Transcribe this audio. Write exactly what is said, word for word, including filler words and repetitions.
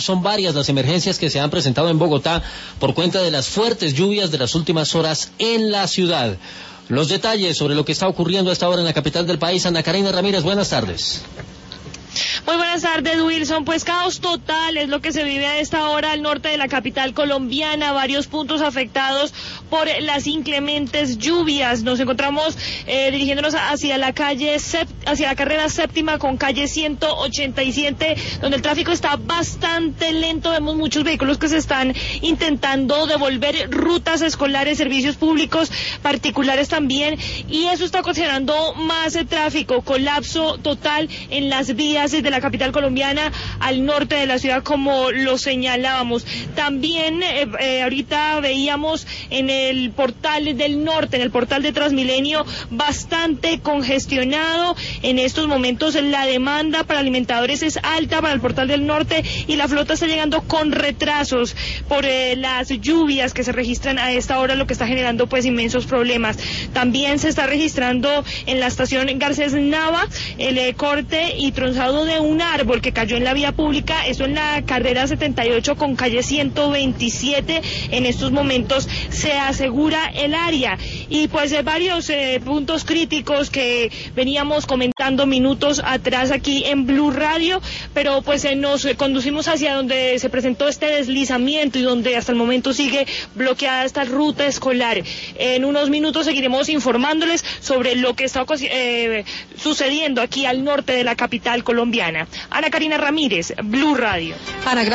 son varias las emergencias que se han presentado en Bogotá por cuenta de las fuertes lluvias de las últimas horas en la ciudad. Los detalles sobre lo que está ocurriendo a esta hora en la capital del país, Ana Karina Ramírez, buenas tardes. Muy buenas tardes, Wilson. Pues caos total es lo que se vive a esta hora al norte de la capital colombiana, varios puntos afectados por las inclementes lluvias. Nos encontramos eh, dirigiéndonos hacia la calle, hacia la carrera séptima con calle ciento ochenta y siete, donde el tráfico está bastante lento. Vemos muchos vehículos que se están intentando devolver rutas escolares, servicios públicos, particulares también, y eso está ocasionando más eh, tráfico, colapso total en las vías de la capital colombiana al norte de la ciudad, como lo señalábamos. También eh, eh, ahorita veíamos en el portal del norte, en el portal de Transmilenio, bastante congestionado. En estos momentos la demanda para alimentadores es alta para el portal del norte y la flota está llegando con retrasos por eh, las lluvias que se registran a esta hora, lo que está generando pues inmensos problemas. También se está registrando en la estación Garcés Nava el eh, corte y tronzado de un árbol que cayó en la vía pública, eso en la carrera setenta y ocho con calle ciento veintisiete. En estos momentos se asegura el área y pues eh, varios eh, puntos críticos que veníamos comentando minutos atrás aquí en Blue Radio, pero pues eh, nos eh, conducimos hacia donde se presentó este deslizamiento y donde hasta el momento sigue bloqueada esta ruta escolar. En unos minutos seguiremos informándoles sobre lo que está eh, sucediendo aquí al norte de la capital colombiana. Ana Karina Ramírez, Blue Radio. Ana,